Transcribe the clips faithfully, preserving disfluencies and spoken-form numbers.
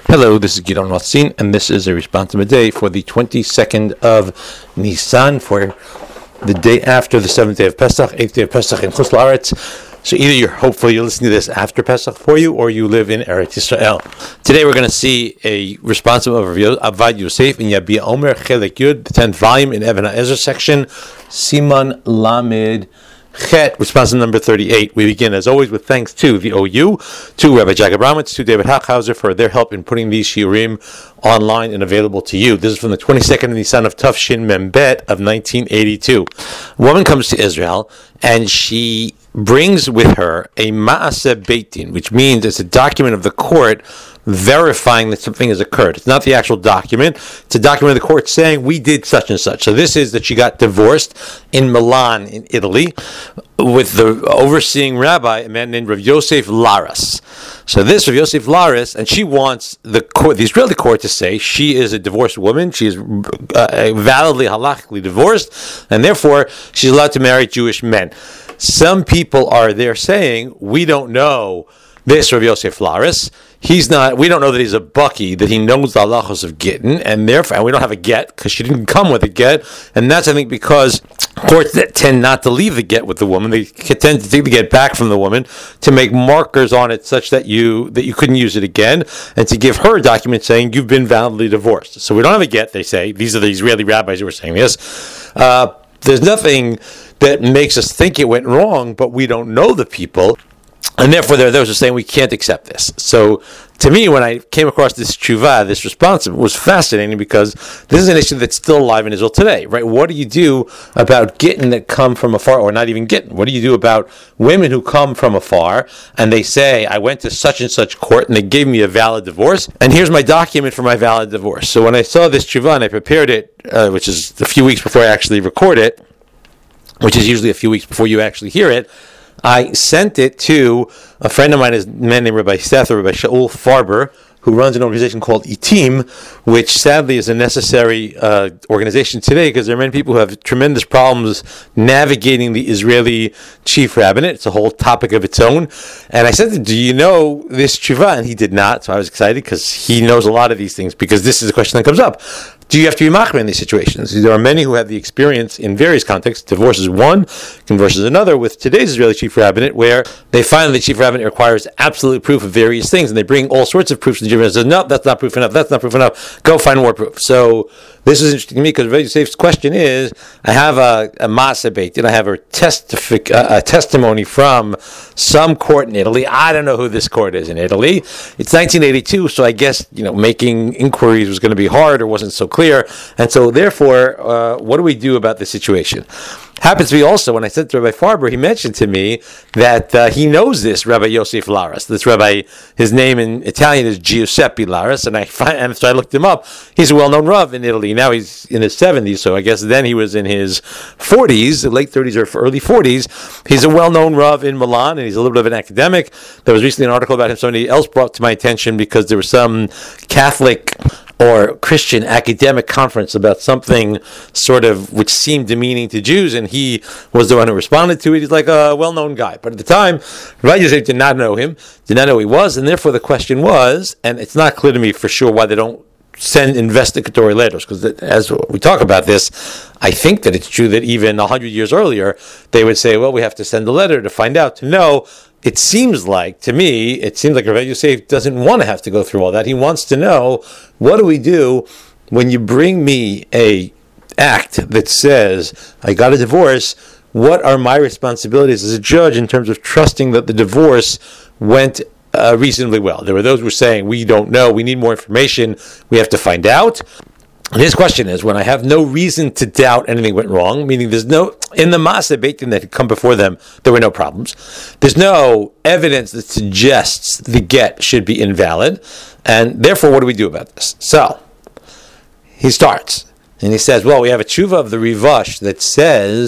Hello, this is Gidon Rothstein, and this is a response of the day for the twenty-second of Nisan, for the day after the seventh day of Pesach, eighth day of Pesach in Chutz La'aretz. So either you're hopefully you're listening to this after Pesach for you, or you live in Eretz Yisrael. Today we're going to see a response of Avad Yosef in Yabia Omer Chelek Yud, the tenth volume in Even HaEzer section, Siman Lamed Chet, response number thirty-eight. We begin, as always, with thanks to the O U, to Rabbi Jacob Ramitz, to David Hachhauser for their help in putting these shiurim online and available to you. This is from the twenty-second of Nisan of Tafshin Membet of nineteen eighty-two. A woman comes to Israel, and she brings with her a Ma'aseh Beit Din, which means it's a document of the court verifying that something has occurred. It's not the actual document. It's a document of the court saying we did such and such. So this is that she got divorced in Milan, in Italy, with the overseeing rabbi, a man named Rav Yosef Laras. So this Rav Yosef Laras, and she wants the court, the Israeli court, to say she is a divorced woman. She is uh, validly, halachically divorced, and therefore she's allowed to marry Jewish men. Some people are there saying, we don't know this Rav Yosef Laras. He's not, we don't know that he's a Bucky, that he knows the halachos of Gittin, and therefore, and we don't have a get, because she didn't come with a get, and that's, I think, because courts that tend not to leave the get with the woman, they tend to take the get back from the woman, to make markers on it such that you that you couldn't use it again, and to give her a document saying you've been validly divorced. So we don't have a get, they say. These are the Israeli rabbis who are saying this. Uh, there's nothing that makes us think it went wrong, but we don't know the people. And therefore, there are those who are saying we can't accept this. So, to me, when I came across this tshuva, this response, it was fascinating because this is an issue that's still alive in Israel today, right? What do you do about gittin that come from afar, or not even gittin? What do you do about women who come from afar and they say, I went to such and such court and they gave me a valid divorce, and here's my document for my valid divorce. So when I saw this tshuva and I prepared it, uh, which is a few weeks before I actually record it, which is usually a few weeks before you actually hear it, I sent it to a friend of mine, a man named Rabbi Seth, or Rabbi Shaul Farber, who runs an organization called Itim, which sadly is a necessary uh, organization today because there are many people who have tremendous problems navigating the Israeli chief rabbinate. It's a whole topic of its own. And I said, do you know this tshuva? And he did not, so I was excited because he knows a lot of these things, because this is a question that comes up. Do you have to be machmir in these situations? There are many who have the experience in various contexts. Divorce is one, converse is another, with today's Israeli chief rabbinate, where they find the chief rabbinate requires absolute proof of various things, and they bring all sorts of proofs to the chief rabbinate and say, no, that's not proof enough, that's not proof enough, go find more proof. So this is interesting to me because Rabbi Yosef's question is, I have a, a Ma'aseh Beit Din, I have a, testific, a, a testimony from some court in Italy. I don't know who this court is in Italy. It's nineteen eighty-two, so I guess, you know, making inquiries was going to be hard or wasn't so clear. And so therefore, uh, what do we do about this situation? Happens to be also, when I said to Rabbi Farber, he mentioned to me that uh, he knows this Rabbi Yosef Laras. This rabbi, his name in Italian is Giuseppe Laras, and I find, and so I looked him up. He's a well-known Rav in Italy. Now he's in his seventies, so I guess then he was in his forties, late thirties or early forties. He's a well-known Rav in Milan, and he's a little bit of an academic. There was recently an article about him somebody else brought to my attention because there was some Catholic or Christian academic conference about something sort of which seemed demeaning to Jews, and he was the one who responded to it. He's like a well-known guy. But at the time, Rabbi Yosef did not know him, did not know who he was, and therefore the question was, and it's not clear to me for sure why they don't send investigatory letters, because as we talk about this, I think that it's true that even one hundred years earlier, they would say, well, we have to send a letter to find out, to know. It seems like, to me, it seems like Rabbi Yosef doesn't want to have to go through all that. He wants to know, what do we do when you bring me a act that says, I got a divorce, what are my responsibilities as a judge in terms of trusting that the divorce went uh, reasonably well? There were those who were saying, we don't know, we need more information, we have to find out. And his question is, when I have no reason to doubt anything went wrong, meaning there's no, in the Ma'aseh Beit Din that had come before them, there were no problems. There's no evidence that suggests the get should be invalid, and therefore what do we do about this? So, he starts, and he says, well, we have a tshuva of the Rivash that says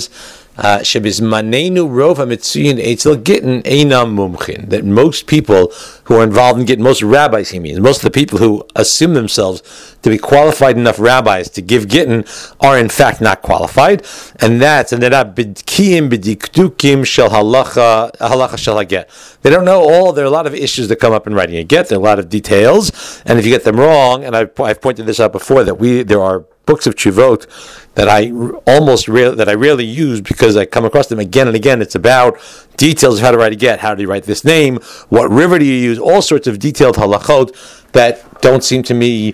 Uh, that most people who are involved in getting, most rabbis he means, most of the people who assume themselves to be qualified enough rabbis to give gittin are in fact not qualified, and that's and they're not bidkiyim bidikdukim shel halacha halacha shel haget. They don't know all. There are a lot of issues that come up in writing a get. There are a lot of details, and if you get them wrong, and I've, I've pointed this out before, that we there are books of Chuvot that I almost re- that I rarely use because I come across them again and again. It's about details of how to write a get, how do you write this name, what river do you use, all sorts of detailed halachot that don't seem to me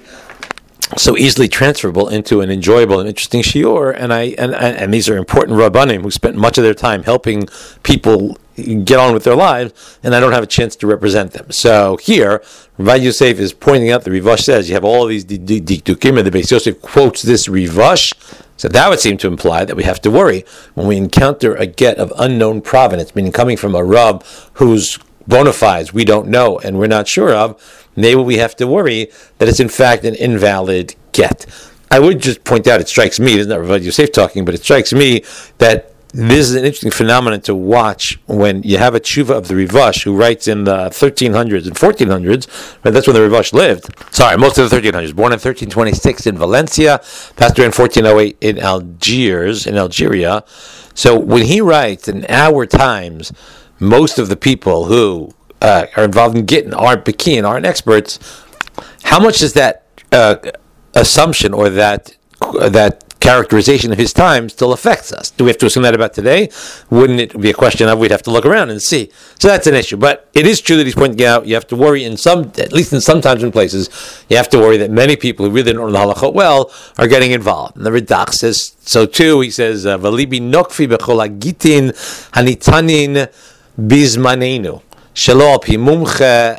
so easily transferable into an enjoyable and interesting shiur. And I and, and, and these are important rabbanim who spent much of their time helping people get on with their lives, and I don't have a chance to represent them. So here, Rabbi Yosef is pointing out, the Rivash says, you have all these dikdukim, and the Beis Yosef quotes this Rivash, so that would seem to imply that we have to worry when we encounter a get of unknown provenance, meaning coming from a Rab whose bona fides we don't know and we're not sure of. Maybe we have to worry that it's in fact an invalid get. I would just point out, it strikes me, this is not Rabbi Yosef talking, but it strikes me that this is an interesting phenomenon to watch when you have a tshuva of the Rivash who writes in the thirteen hundreds and fourteen hundreds, right? That's when the Rivash lived. Sorry, most of the thirteen hundreds. Born in thirteen twenty-six in Valencia, passed away in fourteen oh eight in Algiers, in Algeria. So when he writes in our times, most of the people who uh, are involved in Gittin aren't Bekian, aren't experts. How much does that uh, assumption or that uh, that characterization of his time still affects us? Do we have to assume that about today? Wouldn't it be a question of we'd have to look around and see? So that's an issue. But it is true that he's pointing out you have to worry in some, at least in some times and places, you have to worry that many people who really don't know the halachot well are getting involved. And the Ridach says so too. He says, "Valibi nokfi bechol hagitin hanitanin bizmanenu." שלא על פי מומחה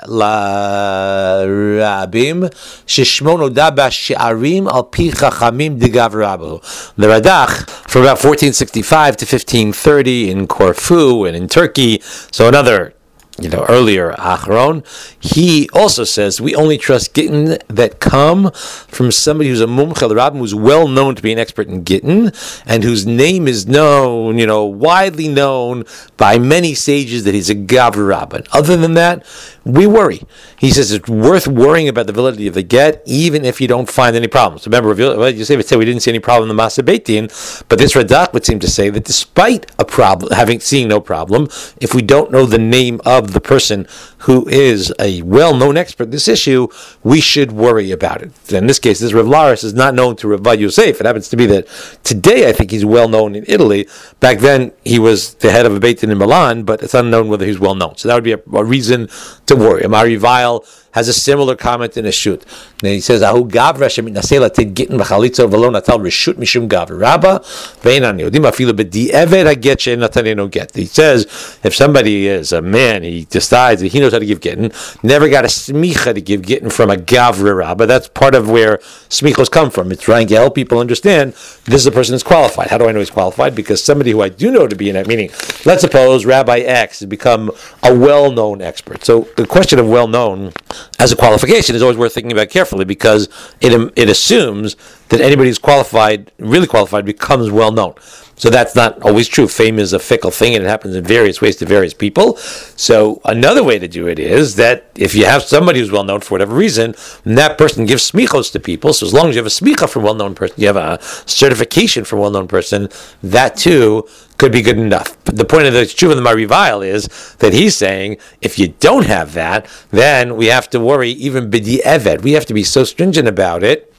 לרבים, ששמו נודע בשערים על פי חכמים דגב רבו. The Radach, from about fourteen sixty-five to fifteen thirty in Corfu and in Turkey, so another, you know, earlier Acharon, he also says we only trust Gittin that come from somebody who's a mumcha l'rabim, who's well known to be an expert in Gittin, and whose name is known, you know, widely known by many sages that he's a gavur rabbin. Other than that, we worry. He says it's worth worrying about the validity of the get, even if you don't find any problems. Remember, you say we didn't see any problem in the Maaseh Beit Din, but this Radak would seem to say that despite a problem, having seeing no problem, if we don't know the name of the person who is a well-known expert in this issue, we should worry about it. In this case, this Rav Laris is not known to Rav Yosef. It happens to be that today I think he's well-known in Italy. Back then, he was the head of a Beit Din in Milan, but it's unknown whether he's well-known. So that would be a, a reason to worry. Amari Weil has a similar comment in a shoot. And he says, "Ahu gavra shemitnaseh lated gittin v'chalitza v'lo natal reshut mishum gavra rabba ve'enan yodim afilu b'di'eved haget she'natanenu get." He says, if somebody is a man, he decides that he knows how to give gittin, never got a smicha to give gittin from a gavra rabba. That's part of where smichos come from. It's trying to help people understand this is a person who's qualified. How do I know he's qualified? Because somebody who I do know to be in that meaning, let's suppose Rabbi X has become a well-known expert. So the question of well-known as a qualification is always worth thinking about carefully, because it it assumes that anybody who's qualified, really qualified, becomes well known. So that's not always true. Fame is a fickle thing, and it happens in various ways to various people. So another way to do it is that if you have somebody who's well known for whatever reason, and that person gives smichos to people, so as long as you have a smicha from a well-known person, you have a certification from a well-known person, that too could be good enough. But the point of the tshuva of the Marivail is that he's saying if you don't have that, then we have to worry even b'di eved. We have to be so stringent about it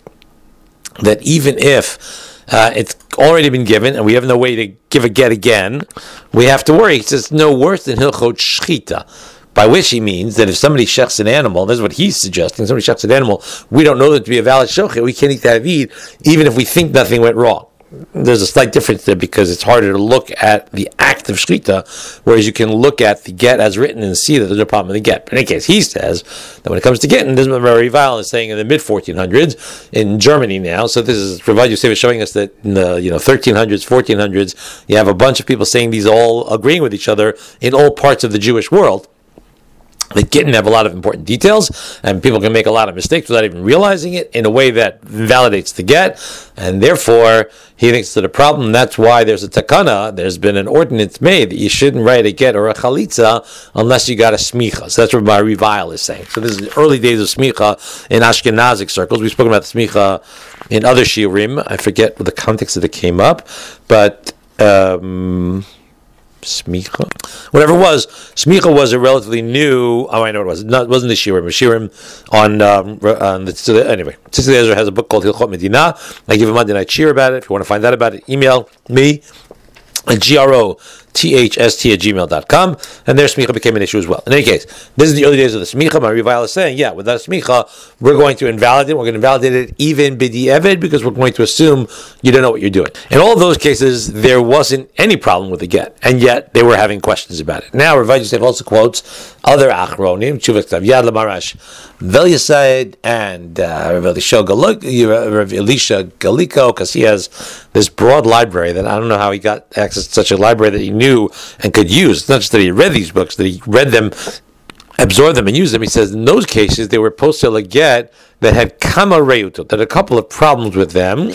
that even if uh, it's already been given and we have no way to give a get again, we have to worry. He says no worse than hilchot shchita, by which he means that if somebody shechs an animal, this is what he's suggesting, somebody shechs an animal, we don't know that to be a valid shochet, we can't eat that meat, even if we think nothing went wrong. There's a slight difference there because it's harder to look at the act of shchita, whereas you can look at the get as written and see that there's no problem with the get. But in any case, he says that when it comes to getting, this is what Rabbi Weil is saying in the mid fourteen hundreds in Germany now. So this is Rabbi Yosef is showing us that in the you know thirteen hundreds, fourteen hundreds, you have a bunch of people saying these all agreeing with each other in all parts of the Jewish world. The Gittin have a lot of important details, and people can make a lot of mistakes without even realizing it in a way that validates the get, and therefore he thinks that a problem. That's why there's a takana. There's been an ordinance made that you shouldn't write a get or a chalitza unless you got a smicha. So that's what my revile is saying. So this is the early days of smicha in Ashkenazic circles. We've spoken about the smicha in other shiurim. I forget the context that it came up, but. Um, Smicha, whatever it was, Smicha was a relatively new. Oh, I know what it was. Not, it wasn't the Shirim. The Shirim on um, on the anyway. Tzitzi Ezra has a book called Hilchot Medina. I give a Monday night cheer about it. If you want to find out about it, email me at G R O T H S T at gmail dot com, and their smicha became an issue as well. In any case, this is the early days of the smicha. My revile is saying, yeah, without a smicha, we're going to invalidate it. We're going to invalidate it even b'di eved because we're going to assume you don't know what you're doing. In all of those cases, there wasn't any problem with the get, and yet they were having questions about it. Now, Rav Yosef also quotes other achronim, Tshuva Ktav Yad Lamarash, Vel Yisayed, and uh, Rav Elisha Galiko, because he has this broad library that I don't know how he got access to such a library that he knew and could use. It's not just that he read these books, that he read them, absorbed them, and used them. He says in those cases, they were posted a get that had kama reutot, that had a couple of problems with them.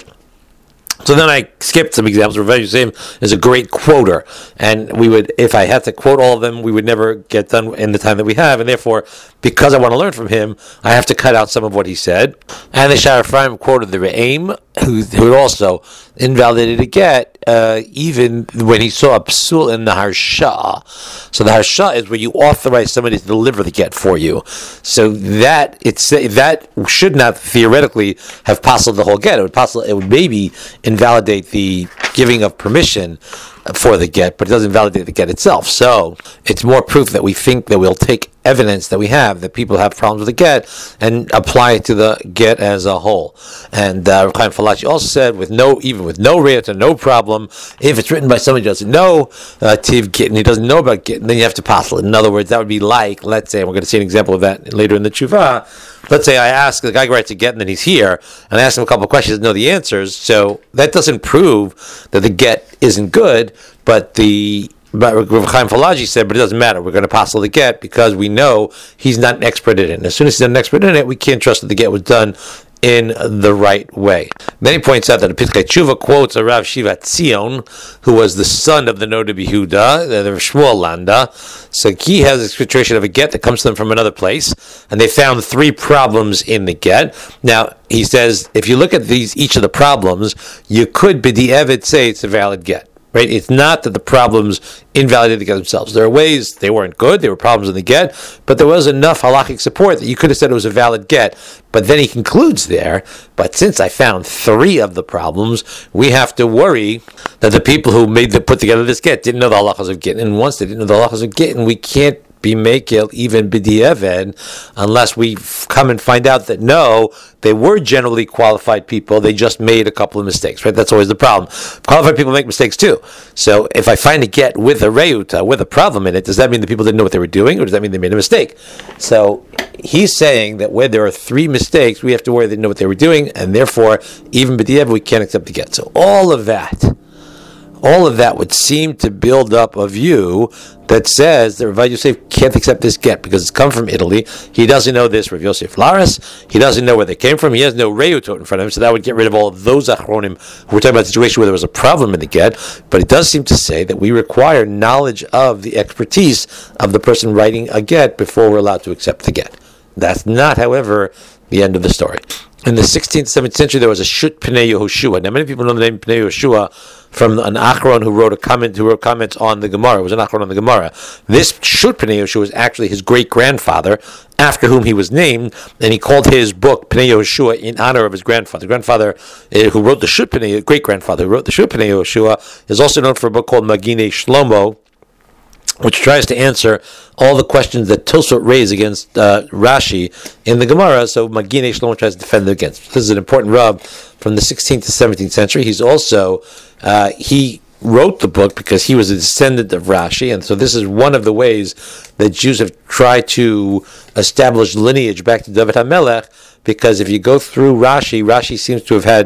So then I skipped some examples. Rav Yosef is a great quoter, and we would, if I had to quote all of them, we would never get done in the time that we have, and therefore, because I want to learn from him, I have to cut out some of what he said. And the Shar Ephraim quoted the Re'aim, who, who also invalidated a get, uh, even when he saw a psul in the harsha. So the harsha is where you authorize somebody to deliver the get for you. So that it's that should not theoretically have possible the whole get. It would possible it would maybe invalidate the giving of permission for the get, but it doesn't validate the get itself. So it's more proof that we think that we'll take evidence that we have that people have problems with the get and apply it to the get as a whole. And uh, Chaim Falachi also said, with no, even with no riyata, no problem, if it's written by somebody who doesn't know uh, tiv get and he doesn't know about get, then you have to passel it. In other words, that would be like, let's say, and we're going to see an example of that later in the tshuva. Let's say I ask the guy who writes a get and then he's here, and I ask him a couple of questions, know the answers. So that doesn't prove that the get isn't good, but the But Rav Chaim Falaji said, but it doesn't matter. We're going to passel the get because we know he's not an expert in it. And as soon as he's not an expert in it, we can't trust that the get was done in the right way. Then he points out that the Pitkei Tshuva quotes a Rav Shiva Tzion, who was the son of the Noda B'Yehuda, the Shmuel Landa. So he has a situation of a get that comes to them from another place, and they found three problems in the get. Now, he says, if you look at these, each of the problems, you could b'di'evet say it's a valid get. Right? It's not that the problems invalidated the get themselves. There are ways they weren't good, there were problems in the get, but there was enough halachic support that you could have said it was a valid get. But then he concludes there, but since I found three of the problems, we have to worry that the people who made the put together this get didn't know the halachas of get. And once they didn't know the halachas of get, and we can't be mekel even b'di'eved unless we come and find out that no, they were generally qualified people, they just made a couple of mistakes, right? That's always the problem. Qualified people make mistakes too. So if I find a get with a reyuta, with a problem in it, does that mean the people didn't know what they were doing, or does that mean they made a mistake? So he's saying that where there are three mistakes, we have to worry they didn't know what they were doing, and therefore, even b'di'eved, we can't accept the get. So all of that, all of that would seem to build up a view that says that Rav Yosef can't accept this get because it's come from Italy. He doesn't know this Rav Yosef Laris. He doesn't know where they came from. He has no reyutot in front of him, so that would get rid of all of those achronim. We're talking about a situation where there was a problem in the get, but it does seem to say that we require knowledge of the expertise of the person writing a get before we're allowed to accept the get. That's not, however, the end of the story. In the sixteenth, seventeenth century, there was a Shut Pnei Yehoshua. Now, many people know the name Pnei Yehoshua from an Achron who wrote a comment, who wrote comments on the Gemara. It was an Achron on the Gemara. This Shut Pnei Yehoshua was actually his great-grandfather, after whom he was named, and he called his book Pnei Yehoshua in honor of his grandfather. The grandfather uh, who wrote the Shut Pnei, great-grandfather who wrote the Shut Pnei Yehoshua, is also known for a book called Magine Shlomo, which tries to answer all the questions that Tosfot raised against uh, Rashi in the Gemara. So Magine Shlomo tries to defend it against. This is an important rub from the sixteenth to seventeenth century. He's also, uh, he wrote the book because he was a descendant of Rashi, and so this is one of the ways that Jews have tried to establish lineage back to David HaMelech, because if you go through Rashi, Rashi seems to have had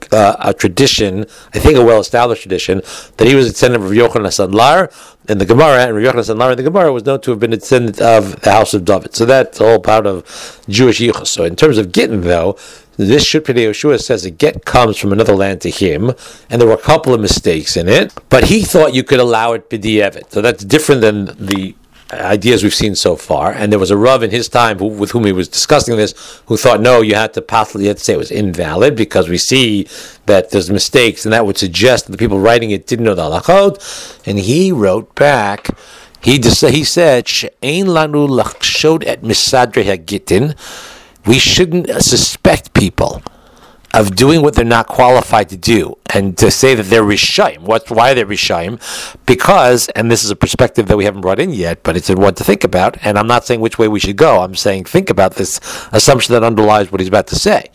uh, a tradition, I think a well-established tradition, that he was a descendant of Rav Yochanan Sandlar in the Gemara, and Rav Yochanan Sandlar in the Gemara was known to have been a descendant of the house of David. So that's all part of Jewish yichus. So in terms of Gittin, though, this Shut Pnei Yehoshua says a get comes from another land to him, and there were a couple of mistakes in it, but he thought you could allow it b'di'evet. So that's different than the ideas we've seen so far. And there was a Rav in his time who, with whom he was discussing this, who thought, no, you had to possibly you had to say it was invalid because we see that there's mistakes, and that would suggest that the people writing it didn't know the halachot. And he wrote back, he just, he said, She'ein lanu lachshod et misadrei hagitin. We shouldn't suspect people of doing what they're not qualified to do, and to say that they're Rishayim. What? Why are they Rishayim? Because, and this is a perspective that we haven't brought in yet, but it's one to think about, and I'm not saying which way we should go. I'm saying think about this assumption that underlies what he's about to say.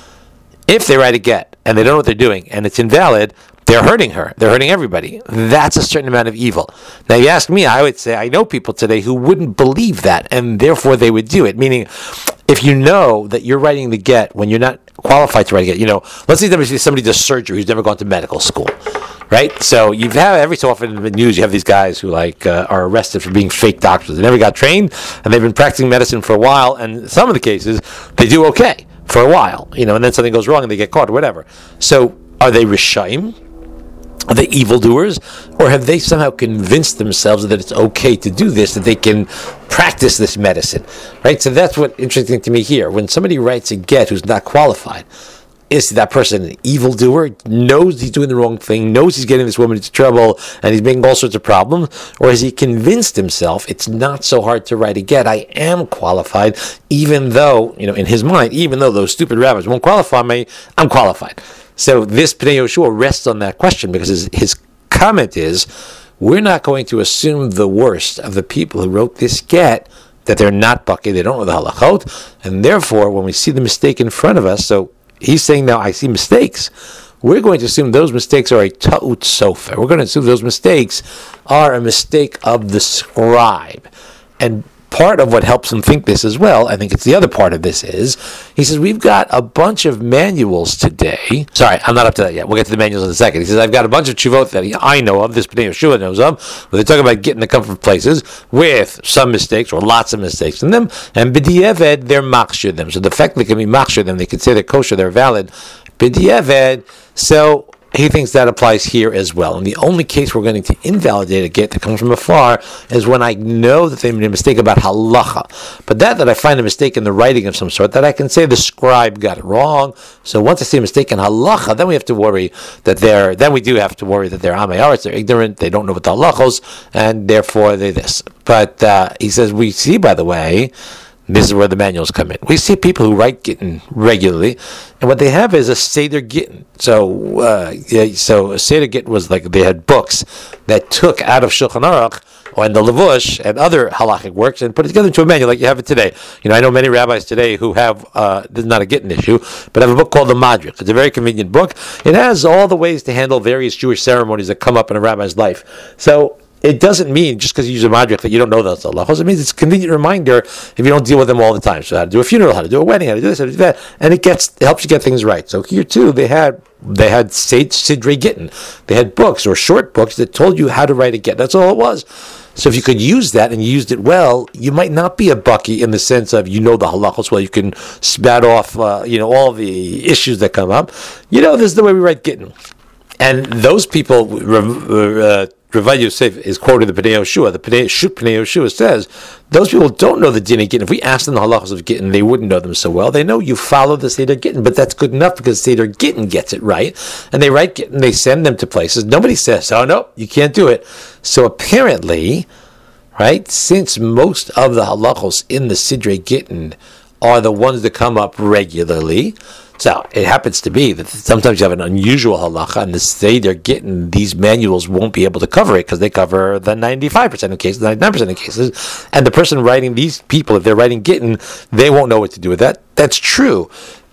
If they write a get, and they don't know what they're doing, and it's invalid, they're hurting her. They're hurting everybody. That's a certain amount of evil. Now, you ask me, I would say I know people today who wouldn't believe that, and therefore they would do it. Meaning, if you know that you're writing the get when you're not qualified to write a get, you know, let's say somebody does surgery who's never gone to medical school, right? So you've had every so often in the news you have these guys who like uh, are arrested for being fake doctors. They never got trained, and they've been practicing medicine for a while, and in some of the cases they do okay for a while, you know, and then something goes wrong and they get caught or whatever. So are they Rishayim? Are they evildoers? Or have they somehow convinced themselves that it's okay to do this, that they can practice this medicine? Right? So that's what's interesting to me here. When somebody writes a get who's not qualified, is that person an evildoer, knows he's doing the wrong thing, knows he's getting this woman into trouble, and he's making all sorts of problems? Or has he convinced himself it's not so hard to write a get? I am qualified, even though, you know, in his mind, even though those stupid rabbis won't qualify me, I'm qualified. So this Pnei Yehoshua rests on that question, because his, his comment is, we're not going to assume the worst of the people who wrote this get, that they're not baki, they don't know the halachot, and therefore when we see the mistake in front of us, so he's saying now, I see mistakes, we're going to assume those mistakes are a ta'ut sofer. We're going to assume those mistakes are a mistake of the scribe. And part of what helps him think this as well, I think it's the other part of this, is, he says, we've got a bunch of manuals today. Sorry, I'm not up to that yet. We'll get to the manuals in a second. He says, I've got a bunch of tshuvot that I know of, this Pnei Yehoshua knows of, where they talk about getting to come from places with some mistakes, or lots of mistakes in them, and b'di'eved, they're makshir them. So the fact that they can be makshir them, they can say they're kosher, they're valid, b'di'eved, so he thinks that applies here as well. And the only case we're going to invalidate a get that comes from afar is when I know that they made a mistake about halacha. But that that I find a mistake in the writing of some sort, that I can say the scribe got it wrong. So once I see a mistake in halacha, then we have to worry that they're, then we do have to worry that they're amei aretz, they're ignorant, they don't know what the halachos, and therefore they this. But uh, he says, we see, by the way, this is where the manuals come in. We see people who write Gittin regularly, and what they have is a Seder Gittin. So, uh, yeah, so a Seder Gittin was like they had books that took out of Shulchan Aruch and the Levush and other halachic works and put it together into a manual like you have it today. You know, I know many rabbis today who have, uh, this is not a Gittin issue, but have a book called the Madrich. It's a very convenient book. It has all the ways to handle various Jewish ceremonies that come up in a rabbi's life. So, it doesn't mean just because you use a madrich that you don't know those halachos. It means it's a convenient reminder if you don't deal with them all the time. So how to do a funeral, how to do a wedding, how to do this, how to do that, and it gets it helps you get things right. So here too, they had they had Sidrei Gittin. They had books or short books that told you how to write a get. That's all it was. So if you could use that and you used it well, you might not be a bucky in the sense of you know the halachos well. You can spat off uh, you know all the issues that come up. You know, this is the way we write Gittin. And those people. Uh, Rav Yosef is quoting the Pnei Yehoshua. The Pnei Yehoshua says, those people don't know the din of Gittin. If we ask them the halachos of Gittin, they wouldn't know them so well. They know you follow the Seder Gittin, but that's good enough because Seder Gittin gets it right. And they write Gittin, they send them to places. Nobody says, oh no, you can't do it. So apparently, right, since most of the halachos in the Sidrei Gittin are the ones that come up regularly, so it happens to be that sometimes you have an unusual halacha, and the Seder Gittin, these manuals won't be able to cover it because they cover the ninety-five percent of cases, ninety-nine percent of cases, and the person writing these people, if they're writing Gittin, they won't know what to do with that. That's true.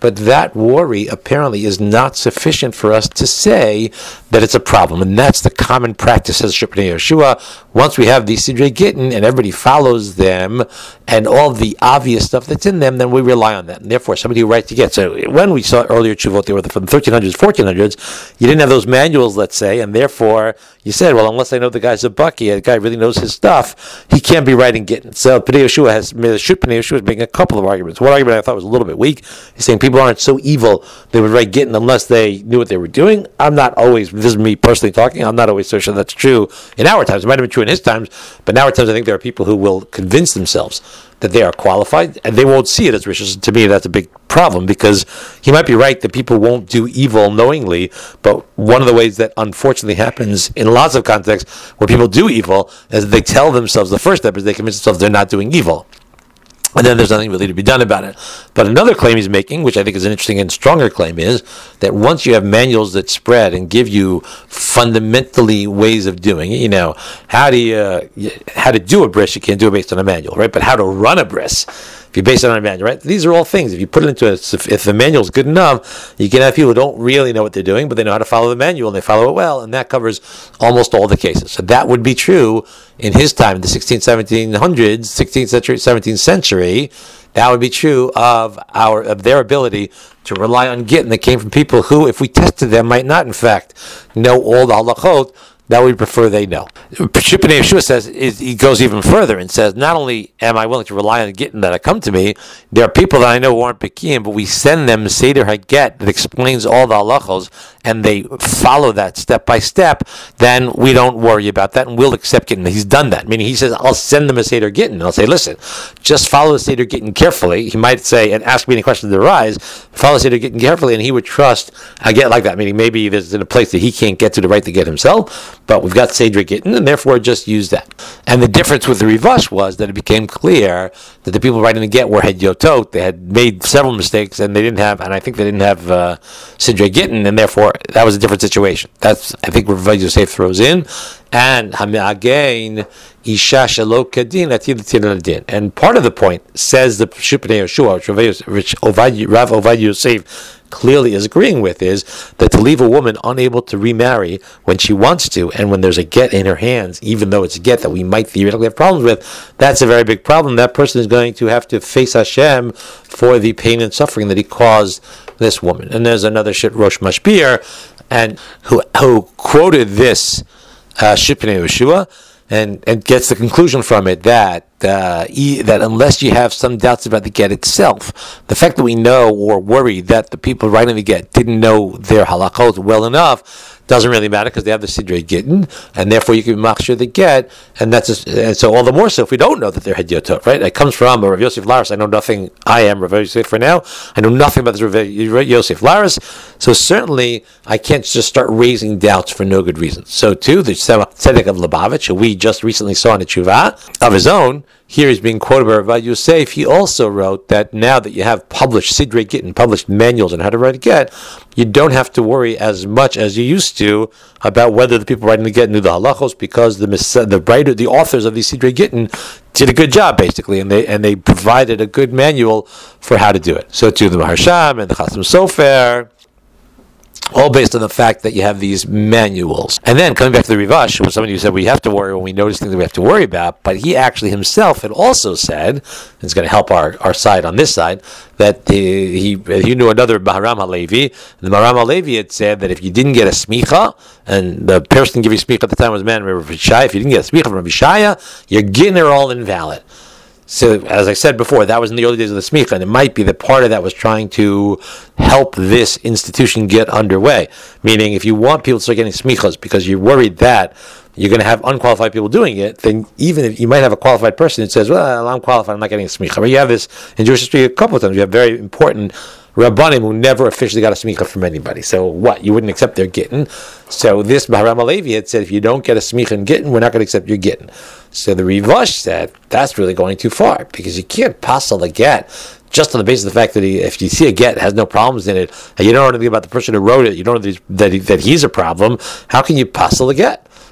but that worry apparently is not sufficient for us to say that it's a problem. And that's the common practice, says Shupnei Yeshua. Once we have these Sidrei Gittin and everybody follows them and all the obvious stuff that's in them, then we rely on that. And therefore, somebody who writes to get. So when we saw earlier Tshuvot, they were from the thirteen hundreds, fourteen hundreds, you didn't have those manuals, let's say, and therefore you said, well, unless I know the guy's a bucky, the guy really knows his stuff, he can't be writing Gittin. So Pnei Yeshua has, Shut Pnei Yeshua is making a couple of arguments. One argument I thought was a little bit weak. He's saying people aren't so evil they would write Gittin unless they knew what they were doing. I'm not always, this is me personally talking, I'm not always so sure that's true in our times. It might have been true in his times, but in our times I think there are people who will convince themselves that they are qualified, and they won't see it as rishus. To me, that's a big problem, because he might be right that people won't do evil knowingly, but one of the ways that unfortunately happens in lots of contexts where people do evil is they tell themselves, the first step is they convince themselves they're not doing evil. And then there's nothing really to be done about it. But another claim he's making, which I think is an interesting and stronger claim, is that once you have manuals that spread and give you fundamentally ways of doing it, you know, how do you, uh, how to do a bris, you can't do it based on a manual, right? But how to run a bris, if you base it on a manual, right? These are all things. If you put it into a, if the manual is good enough, you can have people who don't really know what they're doing, but they know how to follow the manual and they follow it well, and that covers almost all the cases. So that would be true in his time, in the sixteenth, seventeen hundreds, sixteenth century, seventeenth century. That would be true of our of their ability to rely on Gittin that came from people who, if we tested them, might not in fact know all the halachot that we prefer they know. Shupnei Yeshua says, is, he goes even further and says, not only am I willing to rely on Gittin that come to me, there are people that I know who aren't Pekiim, but we send them Seder HaGet that explains all the halachos, and they follow that step by step, then we don't worry about that, and we'll accept Gittin. He's done that. Meaning he says, I'll send them a Seder Gittin. I'll say, listen, just follow the Seder Gittin carefully. He might say, and ask me any questions that arise, follow the Seder Gittin carefully, and he would trust a get like that. Meaning maybe there's in a place that he can't get to to write the get himself, but we've got Seder Gittin, and therefore just use that. And the difference with the Rivash was that it became clear that the people writing the get were Hedyotot. They had made several mistakes, and they didn't have, and I think they didn't have uh, Seder Gittin, and therefore that was a different situation. That's, I think, where Rav Yosef throws in. And Hame'again Isha Shelo Kadin Atil Til Din. And part of the point, says the Shupnei Yeshua, which Rav Ovadia Yosef clearly is agreeing with, is that to leave a woman unable to remarry when she wants to, and when there's a get in her hands, even though it's a get that we might theoretically have problems with, that's a very big problem. That person is going to have to face Hashem for the pain and suffering that he caused this woman. And there's another shit, Rosh Mashpir, and who who quoted this uh, Shupnei Yeshua, and and gets the conclusion from it that uh, e- that unless you have some doubts about the get itself, the fact that we know or worry that the people writing the get didn't know their halachot well enough doesn't really matter, because they have the Sidrei Gittin, and therefore you can machshir the get, and that's a, and so all the more so if we don't know that they're Hedyotot, right? It comes from Rav Yosef Laris. I know nothing. I am Rav Yosef for now. I know nothing about this Rav Yosef Laris, so certainly I can't just start raising doubts for no good reason. So too, the Tzedek of Lubavitch, who we just recently saw in a tshuva of his own, here he's being quoted by Rav Yosef. He also wrote that now that you have published Sidrei Gittin, published manuals on how to write a get, you don't have to worry as much as you used to about whether the people writing the get knew the halachos, because the the writer, the authors of these Sidrei Gittin did a good job, basically, and they and they provided a good manual for how to do it. So too, the Maharsham and the Chasam Sofer, all based on the fact that you have these manuals. And then coming back to the Rivash, was somebody who said we have to worry when we notice things that we have to worry about, but he actually himself had also said, and it's going to help our, our side on this side, that he, he he knew another Maharam HaLevi, and the Maharam HaLevi had said that if you didn't get a smicha, and the person giving smicha at the time was a man, Rav Shaya, if you didn't get a smicha from Rav Shaya, your gittin are all invalid. So, as I said before, that was in the early days of the smicha, and it might be that part of that was trying to help this institution get underway. Meaning, if you want people to start getting smichas because you're worried that you're going to have unqualified people doing it, then even if you might have a qualified person that says, well, I'm qualified, I'm not getting a smicha. But you have this in Jewish history a couple of times. You have very important Rabbanim who never officially got a smicha from anybody. So what? You wouldn't accept their gittin. So this Maharam HaLevi had said, if you don't get a smicha in gittin, we're not going to accept your gittin. So the Rivash said, that's really going too far, because you can't passel the get just on the basis of the fact that he, if you see a get, it has no problems in it, and you don't know anything about the person who wrote it, you don't know that, he's, that, he, that he's a problem, how can you passel the get?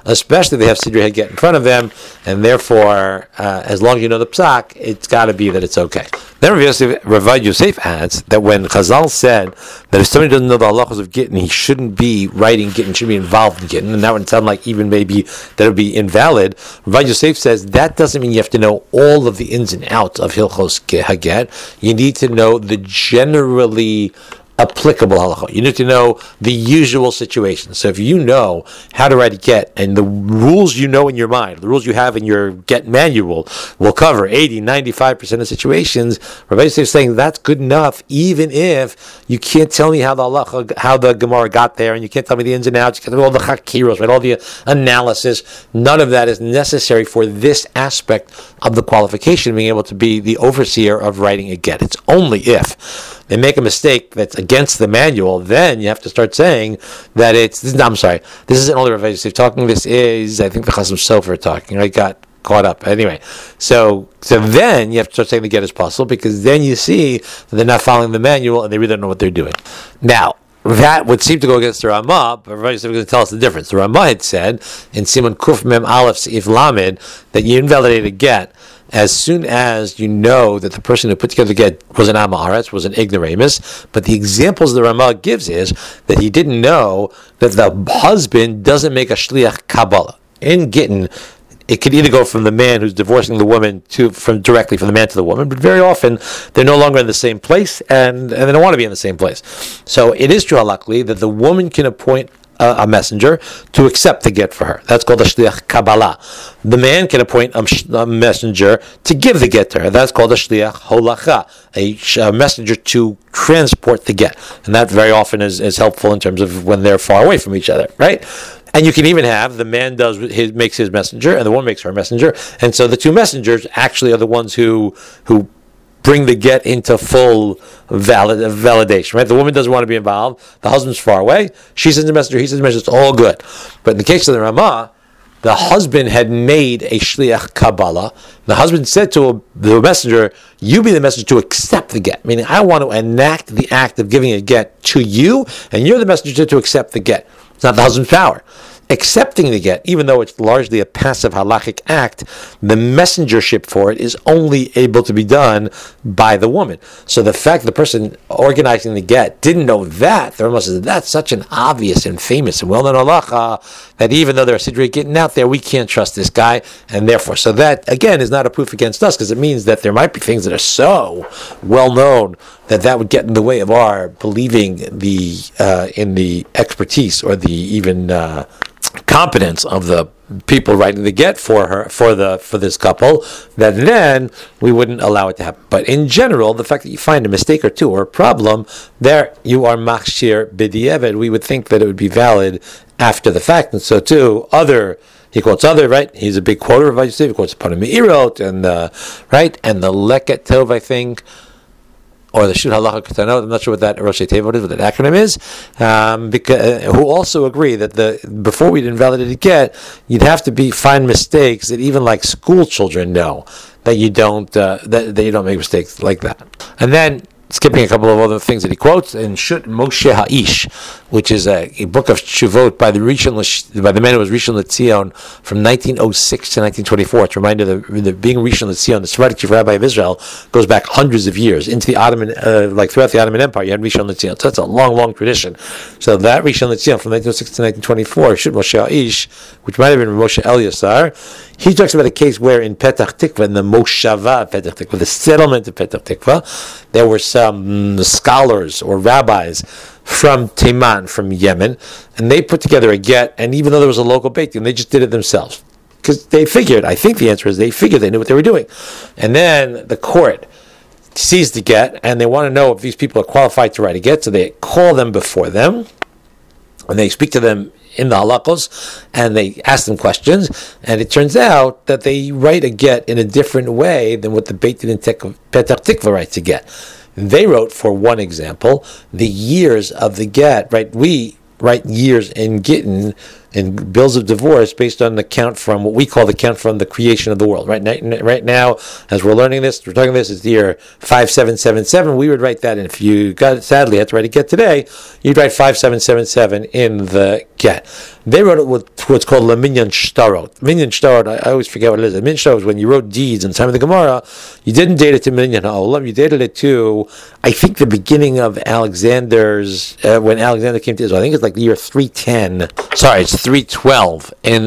especially if they have Sidrei Haget in front of them, and therefore, uh, as long as you know the psak, it's got to be that it's okay. Then Rav Yosef, Rav Yosef adds that when Chazal said that if somebody doesn't know the halachos of Gittin, he shouldn't be writing Gittin, shouldn't be involved in Gittin, and that would sound like even maybe that would be invalid. Rav Yosef says that doesn't mean you have to know all of the ins and outs of Hilchos Haget. You need to know the generally applicable halacha. You need to know the usual situations. So if you know how to write a get, and the rules you know in your mind, the rules you have in your get manual will cover eighty, ninety-five percent of situations, Rabbi Yosef is saying that's good enough, even if you can't tell me how the halacha, how the Gemara got there, and you can't tell me the ins and outs, you can't tell me all the chakiros, right, all the analysis. None of that is necessary for this aspect of the qualification, being able to be the overseer of writing a get. It's only if they make a mistake that's against the manual, then you have to start saying that it's, this, I'm sorry, this isn't only Rav Yosef talking, this is, I think, the Chasam Sofer talking. I got caught up. Anyway, so so then you have to start saying the get is possible, because then you see that they're not following the manual and they really don't know what they're doing. Now, that would seem to go against the Ramah, but Rav Yosef is going to tell us the difference. The Ramah had said in Simon Kuf Mem Aleph Seif Lamed that you invalidate a get as soon as you know that the person who put together the get was an Amaretz, was an ignoramus. But the examples the Ramah gives is that he didn't know that the husband doesn't make a shliach Kabbalah. In Gittin, it could either go from the man who's divorcing the woman to from directly from the man to the woman, but very often they're no longer in the same place, and, and they don't want to be in the same place. So it is true halachically that the woman can appoint a, a messenger to accept the get for her. That's called a shliach Kabbalah. The man can appoint a, a messenger to give the get to her. That's called a shliach holacha, a, a messenger to transport the get. And that very often is, is helpful in terms of when they're far away from each other, right? And you can even have the man does his makes his messenger, and the woman makes her messenger, and so the two messengers actually are the ones who who bring the get into full valid validation. Right? The woman doesn't want to be involved. The husband's far away. She sends a messenger. He sends a messenger. It's all good. But in the case of the Ramah, the husband had made a shliach Kabbalah. The husband said to the messenger, "You be the messenger to accept the get." Meaning, I want to enact the act of giving a get to you, and you're the messenger to accept the get. It's not the husband's power. Accepting the get, even though it's largely a passive halachic act, the messengership for it is only able to be done by the woman. So the fact the person organizing the get didn't know that, the Rambam says that's such an obvious and famous and well-known halacha that even though there are sidrei getting out there, we can't trust this guy, and therefore, so that again is not a proof against us, because it means that there might be things that are so well-known that that would get in the way of our believing the uh, in the expertise or the even uh, competence of the people writing the get for her, for the for this couple, that then we wouldn't allow it to happen. But in general, the fact that you find a mistake or two or a problem, there you are machshir b'di'evet. We would think that it would be valid after the fact, and so too other. He quotes other, right? He's a big quoter of Yosef. He quotes Panim Meirot and the right and the Leket Tov, I think. Or the Shut Halacha Ketanot, I'm not sure what that Rosh Tevot is, what that acronym is, um, because, uh, who also agree that the before we'd invalidate a get, you'd have to be find mistakes that even like school children know that you don't uh, that, that you don't make mistakes like that. And then skipping a couple of other things that he quotes in Shut Moshe Ha'ish, which is a, a book of Shuvot by the Rishon by the man who was Rishon LeZion from nineteen oh six to nineteen twenty-four. It's a reminder that the, being Rishon LeZion, the Sephardic chief rabbi of Israel, goes back hundreds of years into the Ottoman, uh, like throughout the Ottoman Empire. You had Rishon LeZion, so that's a long, long tradition. So that Rishon LeZion from nineteen oh six to nineteen twenty-four, Shut Moshe Ha'ish, which might have been Moshe Eliasar, he talks about a case where in Petach Tikva, in the Moshava Petach Tikva, the settlement of Petach Tikva, there were some scholars or rabbis from Teiman, from Yemen, and they put together a get, and even though there was a local beit din, they just did it themselves. Because they figured, I think the answer is they figured they knew what they were doing. And then the court sees the get, and they want to know if these people are qualified to write a get, so they call them before them, and they speak to them in the halachos, and they ask them questions, and it turns out that they write a get in a different way than what the Beit Din in Petach Tikva writes a get. They wrote, for one example, the years of the get, right? We write years in Gittin in bills of divorce based on the count from what we call the count from the creation of the world. Right now, right now, as we're learning this, we're talking this, it's the year five seven seven seven. We would write that, and if you got it, sadly had to write a get today, you'd write five seven seven seven in the get. They wrote it with what's called a minyan shtarot. Minyan shtarot, I, I always forget what it is. A minyan shtarot is when you wrote deeds in the time of the Gemara, you didn't date it to minyan ha'olam, you dated it to, I think, the beginning of Alexander's, uh, when Alexander came to Israel. I think it's like the year three ten. Sorry, it's three twelve in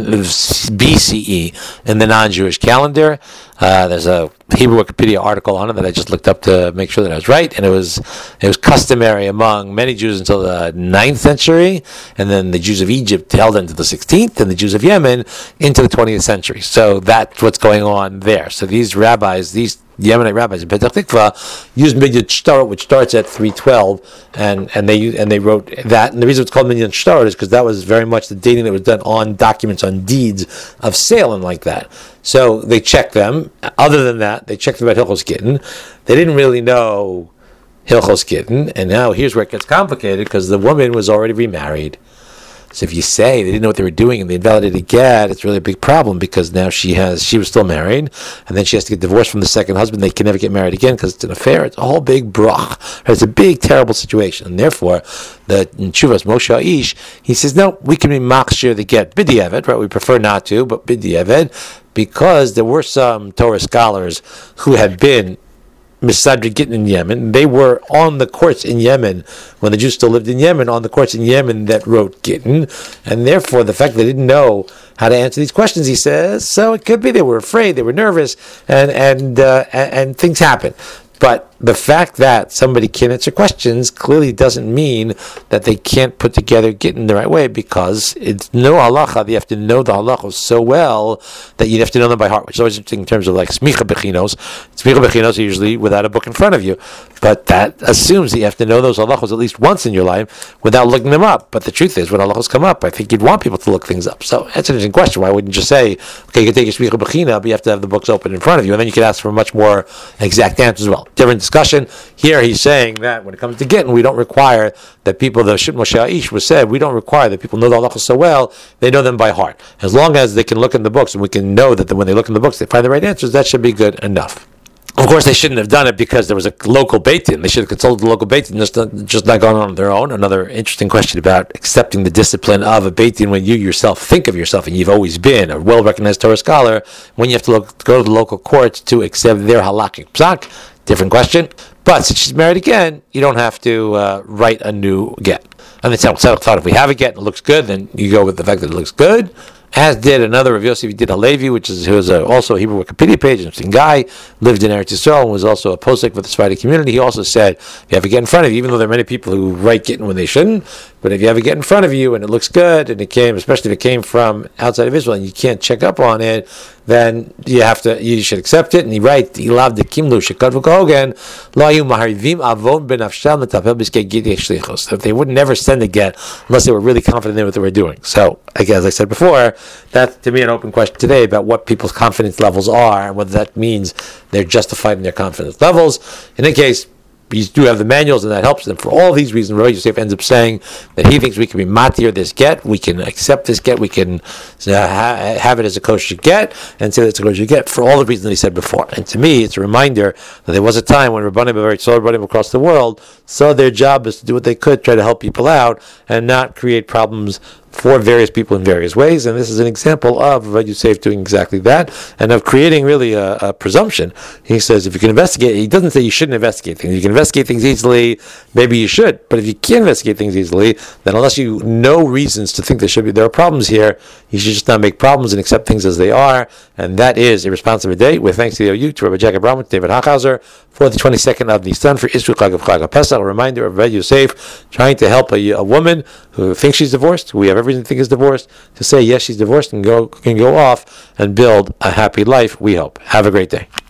B C E in the non-Jewish calendar. Uh, there's a Hebrew Wikipedia article on it that I just looked up to make sure that I was right, and it was it was customary among many Jews until the ninth century, and then the Jews of Egypt held into the sixteenth, and the Jews of Yemen into the twentieth century. So that's what's going on there. So these rabbis, these Yemenite rabbis in Petach Tikva used Minyan Shtarot, which starts at three twelve, and and they and they wrote that. And the reason it's called Minyan Shtarot is because that was very much the dating that was done on documents, on deeds of sale and like that. So they checked them. Other than that, they checked them at Hilchos Gittin. They didn't really know Hilchos Gittin, and now here's where it gets complicated because the woman was already remarried. So if you say they didn't know what they were doing and they invalidated a get, it's really a big problem because now she has she was still married, and then she has to get divorced from the second husband. They can never get married again because it's an affair. It's a whole big brach. It's a big, terrible situation. And therefore, the in Chuvas Moshe Aish, he says, no, we can be machshir the get b'diavad, right? We prefer not to, but b'diavad, because there were some Torah scholars who had been Misadri Gittin in Yemen. They were on the courts in Yemen when the Jews still lived in Yemen, on the courts in Yemen that wrote Gittin, and therefore the fact they didn't know how to answer these questions, he says, so it could be they were afraid, they were nervous, and and uh, and, and things happen. But the fact that somebody can answer questions clearly doesn't mean that they can't put together Gittin the right way, because it's no halacha. You have to know the halachos so well that you'd have to know them by heart, which is always interesting in terms of like smicha bechinos. Smicha bechinos are usually without a book in front of you, but that assumes that you have to know those halachos at least once in your life without looking them up. But the truth is, when halachos come up, I think you'd want people to look things up. So that's an interesting question. Why wouldn't you just say, okay, you can take your smicha bechina, but you have to have the books open in front of you, and then you can ask for a much more exact answer as well. Different discussion. Here he's saying that when it comes to Gittin, we don't require that people, the Shit Moshe Aish was said, we don't require that people know the halachos so well, they know them by heart. As long as they can look in the books and we can know that when they look in the books, they find the right answers, that should be good enough. Of course, they shouldn't have done it because there was a local Beit Din. They should have consulted the local Beit Din, just not, just not gone on their own. Another interesting question about accepting the discipline of a Beit Din when you yourself think of yourself, and you've always been a well-recognized Torah scholar, when you have to look, go to the local courts to accept their halakhic psak. Different question. But since she's married again, you don't have to uh, write a new get. And they thought, if we have a get and it looks good, then you go with the fact that it looks good. As did another Rav Yosef did Halevi, which is who was a, also a Hebrew Wikipedia page, an interesting guy, lived in Eretz Yisrael and was also a posek for the Sephardi community. He also said, if you have a get in front of you, even though there are many people who write Gittin when they shouldn't, but if you have a get in front of you and it looks good, and it came, especially if it came from outside of Israel and you can't check up on it, then you have to, you should accept it. And he writes, Ilav de Kimlu Shekadvu Kogen, Lo Yu Maharivim Avon Ben Afshal Metapel Biskei Gittin Shlichos. That they would never send a get unless they were really confident in what they were doing. So, again, as I said before, that's to me an open question today about what people's confidence levels are and whether that means they're justified in their confidence levels. In any case, you do have the manuals, and that helps them. For all these reasons, Rav Yosef ends up saying that he thinks we can be matir this get, we can accept this get, we can uh, ha- have it as a kosher get, and say that it's a kosher get for all the reasons that he said before. And to me, it's a reminder that there was a time when Rabbanim, very saw Rabbanim across the world, saw their job is to do what they could, try to help people out, and not create problems for various people in various ways, and this is an example of Rav Yosef doing exactly that, and of creating really a, a presumption. He says if you can investigate, he doesn't say you shouldn't investigate things. You can investigate things easily, maybe you should, but if you can't investigate things easily, then unless you know reasons to think there should be, there are problems here, you should just not make problems and accept things as they are, and that is a responsible day. With thanks to the O U, to Rabbi Jacob Bromwich, David Hochhauser, for the twenty-second of Nisan, for Isru Chag of Chag HaPesach, a reminder of Rav Yosef trying to help a, a woman who thinks she's divorced, who we have everything to think is divorced, to say yes, she's divorced, and go can go off and build a happy life, we hope. Have a great day.